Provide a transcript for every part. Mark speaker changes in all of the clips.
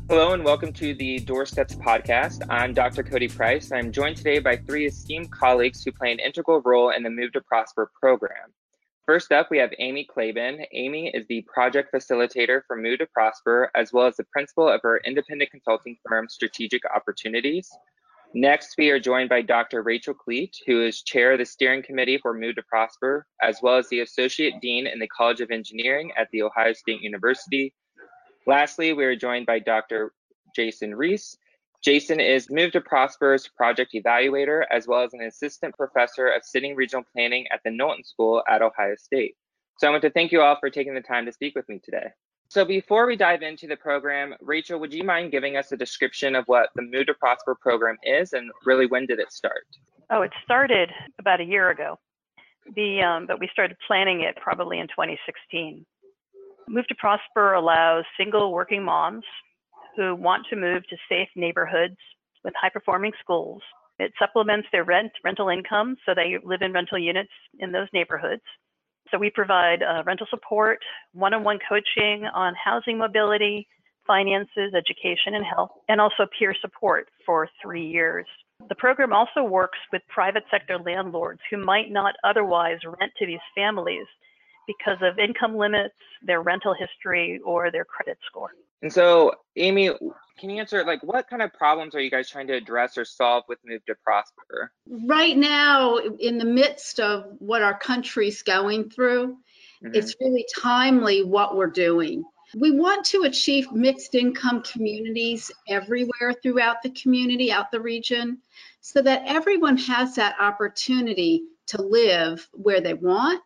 Speaker 1: Hello and welcome to the Doorsteps podcast. I'm Dr. Cody Price. I'm joined today by three esteemed colleagues who play an integral role in the Move to Prosper program. First up, we have Amy Klaben. Amy is the project facilitator for Move to Prosper, as well as the principal of her independent consulting firm, Strategic Opportunities. Next, we are joined by Dr. Rachel Cleet, who is chair of the steering committee for Move to Prosper, as well as the associate dean in the College of Engineering at The Ohio State University. Lastly, we are joined by Dr. Jason Reese. Jason is Move to Prosper's project evaluator, as well as an assistant professor of sitting regional planning at the Knowlton School at Ohio State. So I want to thank you all for taking the time to speak with me today. So before we dive into the program, Rachel, would you mind giving us a description of what the Move to Prosper program is and really when did it start?
Speaker 2: Oh, it started about a year ago, but we started planning it probably in 2016. Move to Prosper allows single working moms who want to move to safe neighborhoods with high-performing schools. It supplements their rental income, so they live in rental units in those neighborhoods. So we provide rental support, one-on-one coaching on housing mobility, finances, education, and health, and also peer support for 3 years. The program also works with private sector landlords who might not otherwise rent to these families because of income limits, their rental history, or their credit score.
Speaker 1: And so, Amy, can you answer, what kind of problems are you guys trying to address or solve with Move to Prosper?
Speaker 3: Right now, in the midst of what our country's going through, it's really timely what we're doing. We want to achieve mixed income communities everywhere throughout the community, out the region, so that everyone has that opportunity to live where they want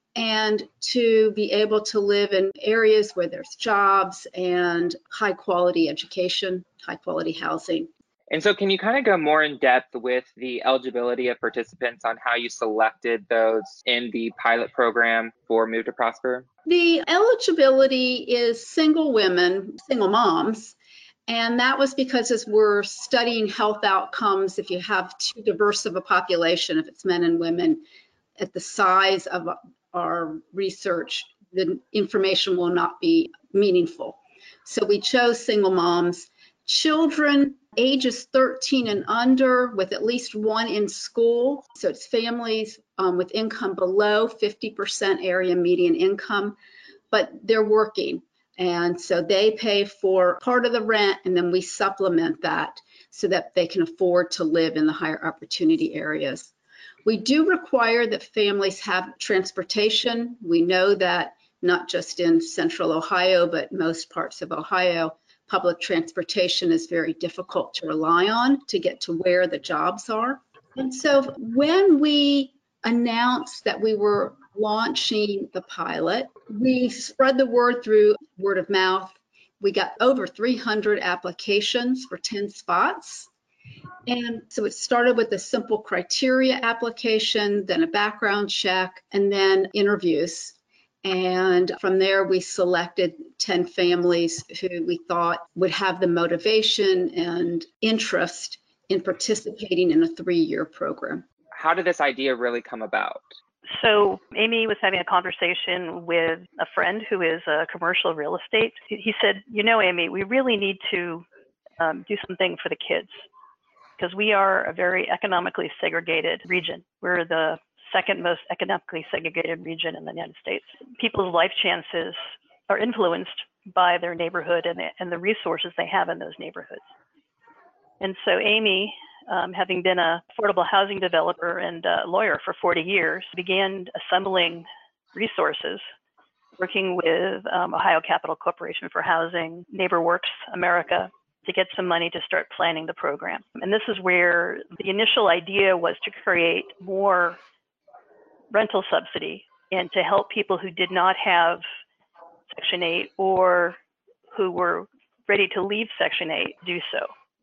Speaker 3: and to be able to live in areas where there's jobs and high quality education, high quality housing.
Speaker 1: And so can you kind of go more in depth with the eligibility of participants on how you selected those in the pilot program for Move to Prosper?
Speaker 3: The eligibility is single women, single moms. And that was because as we're studying health outcomes, if you have too diverse of a population, if it's men and women, at the size of our research, the information will not be meaningful. So we chose single moms. Children ages 13 and under with at least one in school. So it's families with income below 50% area median income, but they're working. And so they pay for part of the rent and then we supplement that so that they can afford to live in the higher opportunity areas. We do require that families have transportation. We know that not just in central Ohio, but most parts of Ohio, public transportation is very difficult to rely on to get to where the jobs are. And so when we announced that we were launching the pilot, we spread the word through word of mouth. We got over 300 applications for 10 spots. And so it started with a simple criteria application, then a background check, and then interviews. And from there, we selected 10 families who we thought would have the motivation and interest in participating in a 3-year program.
Speaker 1: How did this idea really come about?
Speaker 2: So Amy was having a conversation with a friend who is a commercial real estate. He said, Amy, we really need to do something for the kids because we are a very economically segregated region. We're the second most economically segregated region in the United States. People's life chances are influenced by their neighborhood and the resources they have in those neighborhoods. And so Amy, having been an affordable housing developer and lawyer for 40 years, began assembling resources, working with Ohio Capital Corporation for Housing, NeighborWorks America, to get some money to start planning the program. And this is where the initial idea was to create more rental subsidy and to help people who did not have Section 8 or who were ready to leave Section 8 do so.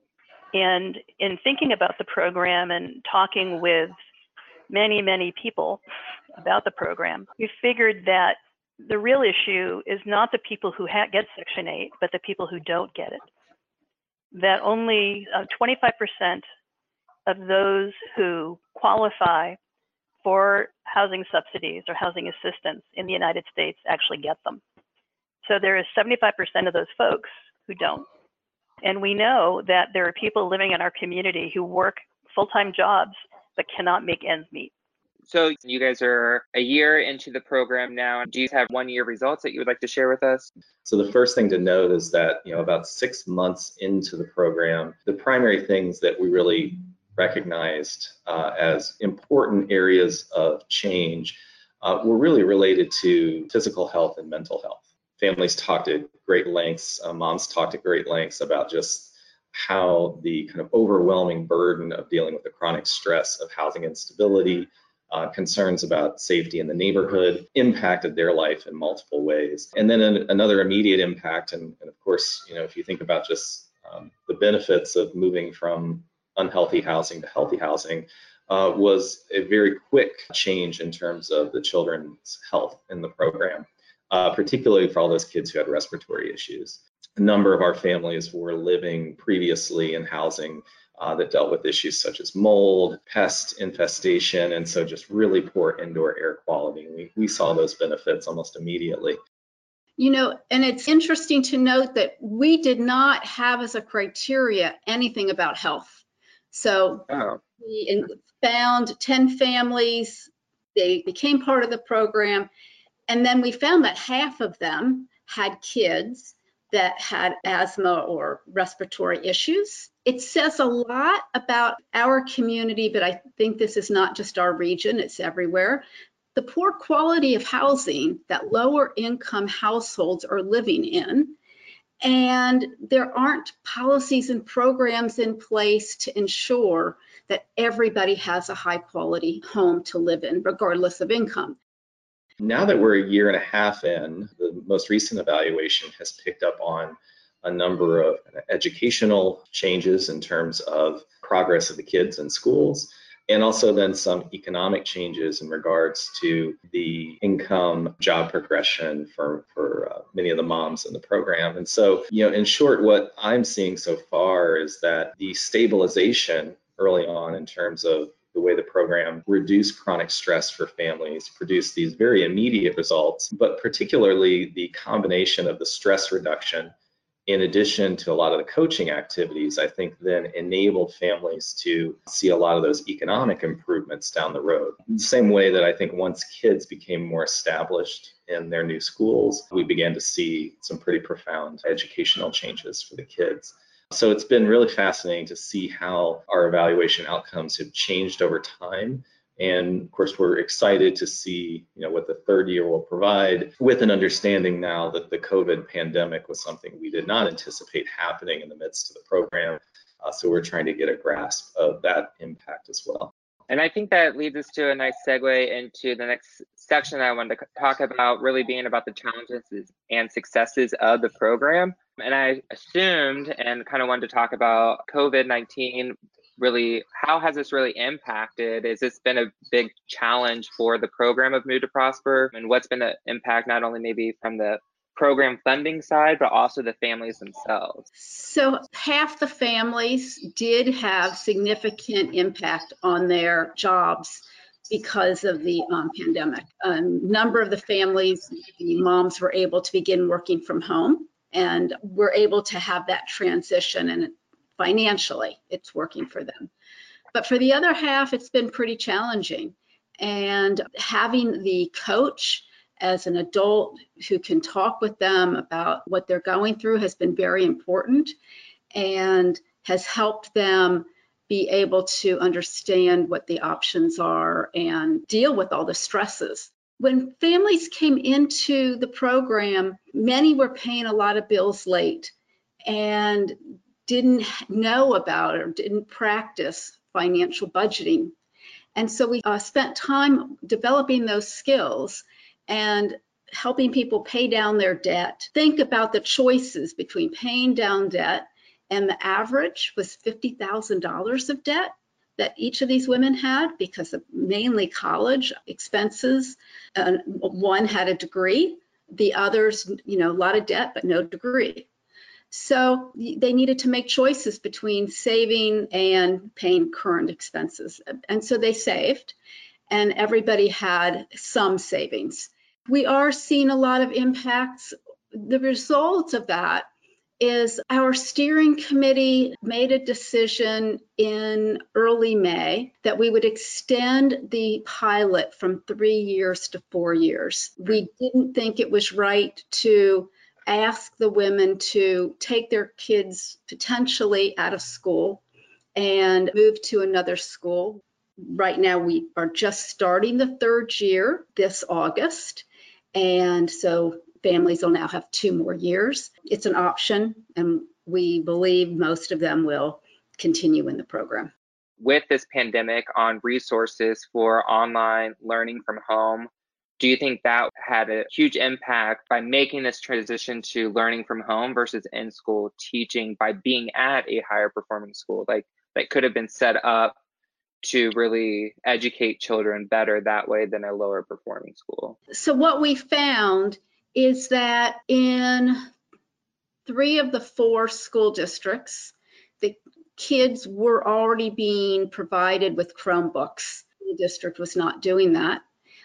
Speaker 2: And in thinking about the program and talking with many, many people about the program, we figured that the real issue is not the people who get Section 8, but the people who don't get it. That only 25% of those who qualify for housing subsidies or housing assistance in the United States actually get them. So there is 75% of those folks who don't. And we know that there are people living in our community who work full-time jobs but cannot make ends meet.
Speaker 1: So you guys are a year into the program now. Do you have 1 year results that you would like to share with us?
Speaker 4: So the first thing to note is that, about 6 months into the program, the primary things that we really recognized as important areas of change were really related to physical health and mental health. Families talked at great lengths, moms talked at great lengths about just how the kind of overwhelming burden of dealing with the chronic stress of housing instability, concerns about safety in the neighborhood impacted their life in multiple ways. And then another immediate impact, and of course, if you think about just the benefits of moving from unhealthy housing to healthy housing, was a very quick change in terms of the children's health in the program, particularly for all those kids who had respiratory issues. A number of our families were living previously in housing that dealt with issues such as mold, pest infestation, and so just really poor indoor air quality. We saw those benefits almost immediately.
Speaker 3: And it's interesting to note that we did not have as a criteria anything about health. So we found 10 families, they became part of the program, and then we found that half of them had kids that had asthma or respiratory issues. It says a lot about our community, but I think this is not just our region, it's everywhere. The poor quality of housing that lower income households are living in, and there aren't policies and programs in place to ensure that everybody has a high quality home to live in, regardless of income.
Speaker 4: Now that we're a year and a half in, the most recent evaluation has picked up on a number of educational changes in terms of progress of the kids in schools, and also then some economic changes in regards to the income job progression for many of the moms in the program. And so, in short, what I'm seeing so far is that the stabilization early on in terms of the way the program reduced chronic stress for families, produced these very immediate results, but particularly the combination of the stress reduction in addition to a lot of the coaching activities, I think then enabled families to see a lot of those economic improvements down the road. In the same way that I think once kids became more established in their new schools, we began to see some pretty profound educational changes for the kids. So it's been really fascinating to see how our evaluation outcomes have changed over time. And of course, we're excited to see, what the third year will provide, with an understanding now that the COVID pandemic was something we did not anticipate happening in the midst of the program. So we're trying to get a grasp of that impact as well.
Speaker 1: And I think that leads us to a nice segue into the next section I wanted to talk about, really being about the challenges and successes of the program. And I assumed and kind of wanted to talk about COVID-19. Really, how has this really impacted? Has this been a big challenge for the program of Move to Prosper? And what's been the impact, not only maybe from the program funding side, but also the families themselves? So
Speaker 3: half the families did have significant impact on their jobs because of the pandemic. A number of the families, the moms were able to begin working from home and were able to have that transition, and financially it's working for them. But for the other half, it's been pretty challenging. And having the coach as an adult who can talk with them about what they're going through has been very important and has helped them be able to understand what the options are and deal with all the stresses. When families came into the program, many were paying a lot of bills late and didn't know about or didn't practice financial budgeting. And so we spent time developing those skills and helping people pay down their debt. Think about the choices between paying down debt, and the average was $50,000 of debt that each of these women had because of mainly college expenses. One had a degree, the others, a lot of debt, but no degree. So they needed to make choices between saving and paying current expenses. And so they saved, and everybody had some savings. We are seeing a lot of impacts. The results of that is our steering committee made a decision in early May that we would extend the pilot from 3 years to 4 years. We didn't think it was right to ask the women to take their kids potentially out of school and move to another school. Right now, we are just starting the 3rd year this August. And so families will now have 2 more years. It's an option, and we believe most of them will continue in the program.
Speaker 1: With this pandemic on resources for online learning from home, do you think that had a huge impact by making this transition to learning from home versus in-school teaching by being at a higher performing school? Like, that could have been set up to really educate children better that way than a lower performing school?
Speaker 3: So what we found is that in 3 of the 4 school districts, the kids were already being provided with Chromebooks. The district was not doing that.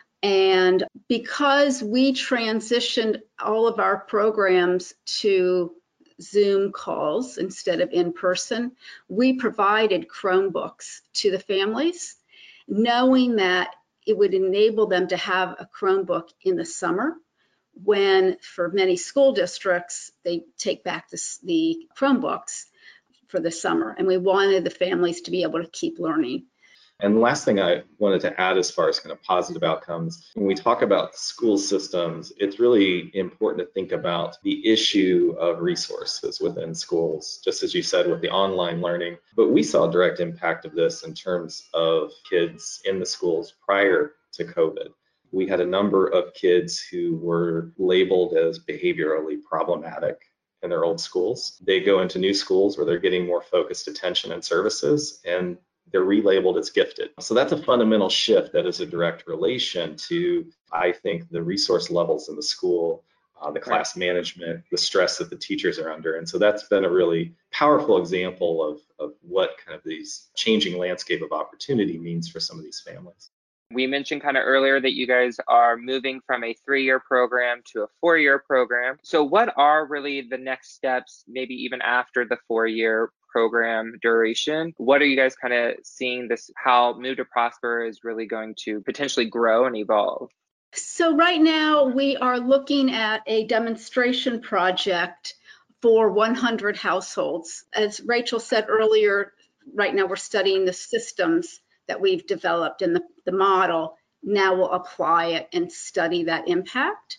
Speaker 3: And because we transitioned all of our programs to Zoom calls instead of in person, we provided Chromebooks to the families, knowing that it would enable them to have a Chromebook in the summer, when for many school districts, they take back the Chromebooks for the summer. And we wanted the families to be able to keep learning.
Speaker 4: And the last thing I wanted to add as far as kind of positive outcomes, when we talk about school systems, it's really important to think about the issue of resources within schools, just as you said with the online learning. But we saw a direct impact of this in terms of kids in the schools prior to COVID. We had a number of kids who were labeled as behaviorally problematic in their old schools. They go into new schools where they're getting more focused attention and services, and they're relabeled as gifted. So that's a fundamental shift that is a direct relation to, I think, the resource levels in the school, the class management, the stress that the teachers are under. And so that's been a really powerful example of what kind of these changing landscape of opportunity means for some of these families.
Speaker 1: We mentioned kind of earlier that you guys are moving from a 3-year program to a 4-year program. So what are really the next steps, maybe even after the 4-year program duration? What are you guys kind of seeing this, how Move to Prosper is really going to potentially grow and evolve?
Speaker 3: So right now we are looking at a demonstration project for 100 households. As Rachel said earlier, right now we're studying the systems that we've developed, and the model. Now we'll apply it and study that impact.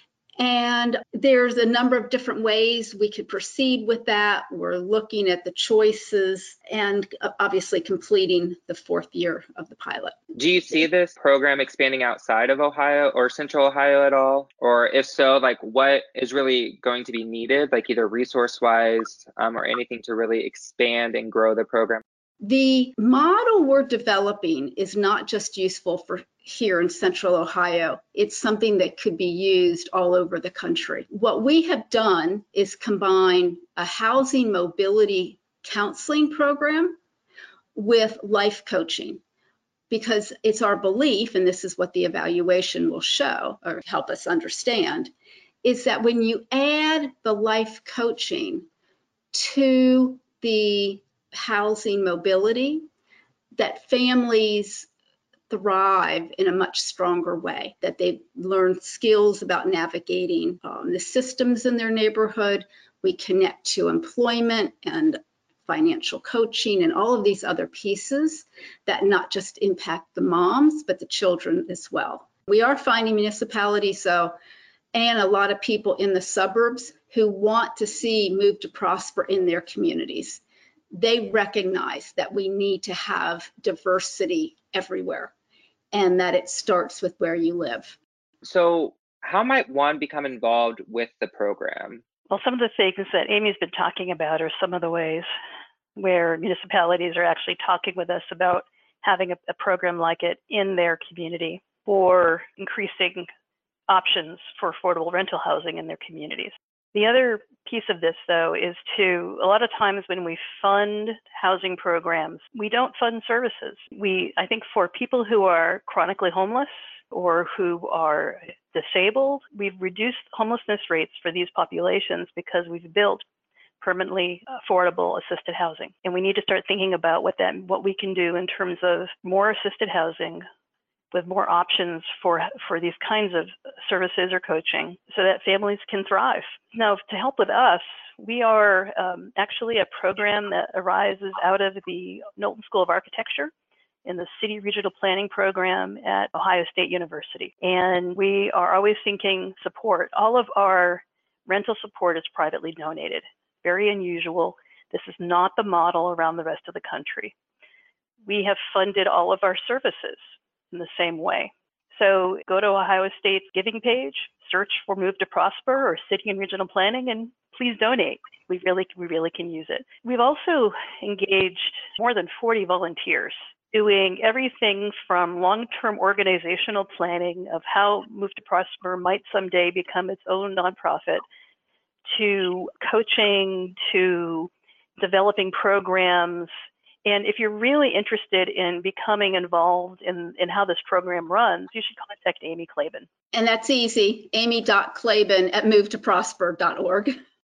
Speaker 3: And there's a number of different ways we could proceed with that. We're looking at the choices and obviously completing the 4th year of the pilot.
Speaker 1: Do you see this program expanding outside of Ohio or Central Ohio at all? Or if so, like what is really going to be needed, like either resource-wise or anything to really expand and grow the program?
Speaker 3: The model we're developing is not just useful for here in Central Ohio. It's something that could be used all over the country. What we have done is combine a housing mobility counseling program with life coaching, because it's our belief, and this is what the evaluation will show or help us understand, is that when you add the life coaching to the housing mobility, that families thrive in a much stronger way, that they learn skills about navigating the systems in their neighborhood. We connect to employment and financial coaching and all of these other pieces that not just impact the moms, but the children as well. We are finding municipalities, though, and a lot of people in the suburbs who want to see Move to Prosper in their communities. They recognize that we need to have diversity everywhere and that it starts with where you live.
Speaker 1: So how might one become involved with the program?
Speaker 2: Well, some of the things that Amy's been talking about are some of the ways where municipalities are actually talking with us about having a program like it in their community for increasing options for affordable rental housing in their communities. The other piece of this, though, is a lot of times when we fund housing programs, we don't fund services. I think for people who are chronically homeless or who are disabled, we've reduced homelessness rates for these populations because we've built permanently affordable assisted housing. And we need to start thinking about what we can do in terms of more assisted housing with more options for these kinds of services or coaching so that families can thrive. Now, to help with us, we are actually a program that arises out of the Knowlton School of Architecture in the City Regional Planning Program at Ohio State University. And we are always thinking support. All of our rental support is privately donated. Very unusual. This is not the model around the rest of the country. We have funded all of our services in the same way. So go to Ohio State's giving page, search for Move to Prosper or City and Regional Planning, and please donate. We really can use it. We've also engaged more than 40 volunteers doing everything from long-term organizational planning of how Move to Prosper might someday become its own nonprofit, to coaching, to developing programs. And if you're really interested in becoming involved in how this program runs, you should contact Amy Klaben.
Speaker 3: And that's easy, amy.klaben@movetoprosper.org.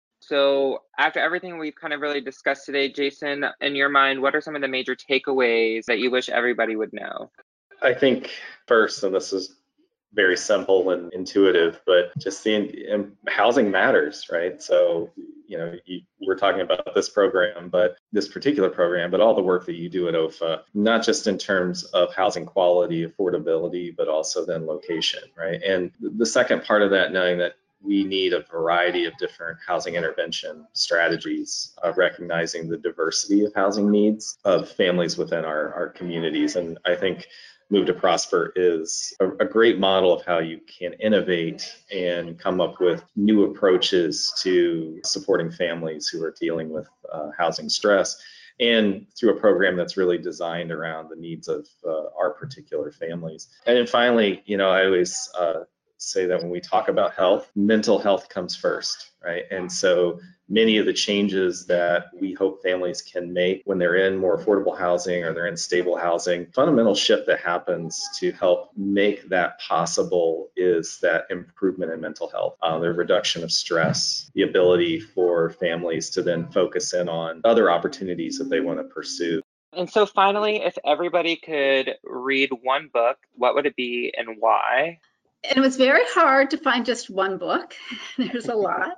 Speaker 1: So after everything we've kind of really discussed today, Jason, in your mind, what are some of the major takeaways that you wish everybody would know?
Speaker 4: I think first, and this is very simple and intuitive, but just housing matters, right? So, we're talking about this program, but this particular program, but all the work that you do at OFA, not just in terms of housing quality, affordability, but also then location, right? And the second part of that, knowing that we need a variety of different housing intervention strategies, recognizing the diversity of housing needs of families within our communities. And I think Move to Prosper is a great model of how you can innovate and come up with new approaches to supporting families who are dealing with housing stress, and through a program that's really designed around the needs of our particular families. And then finally, I always say that when we talk about health, mental health comes first, right? And so many of the changes that we hope families can make when they're in more affordable housing or they're in stable housing, fundamental shift that happens to help make that possible is that improvement in mental health, the reduction of stress, the ability for families to then focus in on other opportunities that they want to pursue.
Speaker 1: And so finally, if everybody could read one book, what would it be and why?
Speaker 3: And it was very hard to find just one book. There's a lot.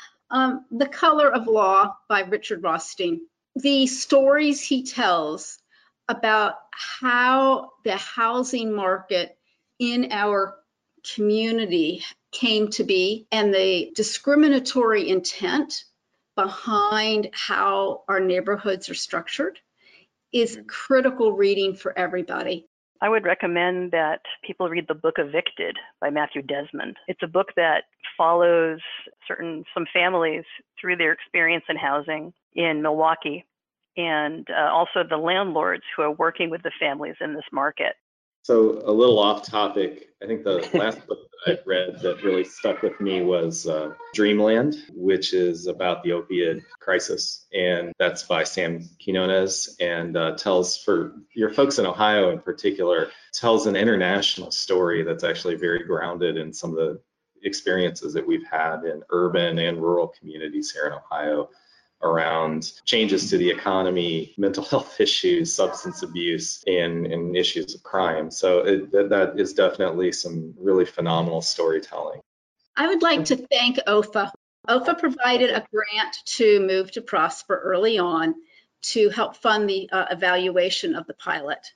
Speaker 3: The Color of Law by Richard Rothstein. The stories he tells about how the housing market in our community came to be and the discriminatory intent behind how our neighborhoods are structured is critical reading for everybody.
Speaker 2: I would recommend that people read the book Evicted by Matthew Desmond. It's a book that follows some families through their experience in housing in Milwaukee, and also the landlords who are working with the families in this market.
Speaker 4: So a little off topic, I think the last book that I read that really stuck with me was Dreamland, which is about the opioid crisis. And that's by Sam Quinones, and tells, for your folks in Ohio in particular, tells an international story that's actually very grounded in some of the experiences that we've had in urban and rural communities here in Ohio around changes to the economy, mental health issues, substance abuse, and issues of crime. So that is definitely some really phenomenal storytelling.
Speaker 3: I would like to thank OFA. OFA provided a grant to Move to Prosper early on to help fund the evaluation of the pilot.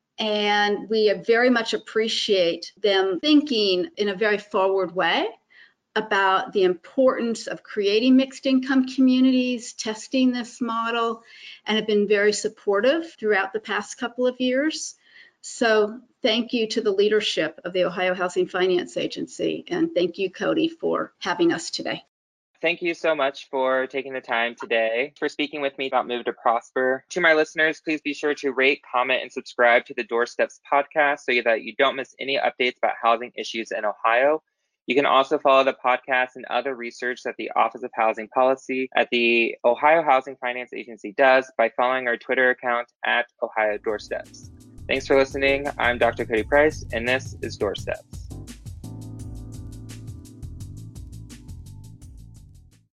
Speaker 3: And we very much appreciate them thinking in a very forward way about the importance of creating mixed income communities, testing this model, and have been very supportive throughout the past couple of years. So thank you to the leadership of the Ohio Housing Finance Agency, and thank you, Cody, for having us today.
Speaker 1: Thank you so much for taking the time today, for speaking with me about Move to Prosper. To my listeners, please be sure to rate, comment, and subscribe to the Doorsteps podcast so that you don't miss any updates about housing issues in Ohio. You can also follow the podcast and other research that the Office of Housing Policy at the Ohio Housing Finance Agency does by following our Twitter account at Ohio Doorsteps. Thanks for listening. I'm Dr. Cody Price, and this is Doorsteps.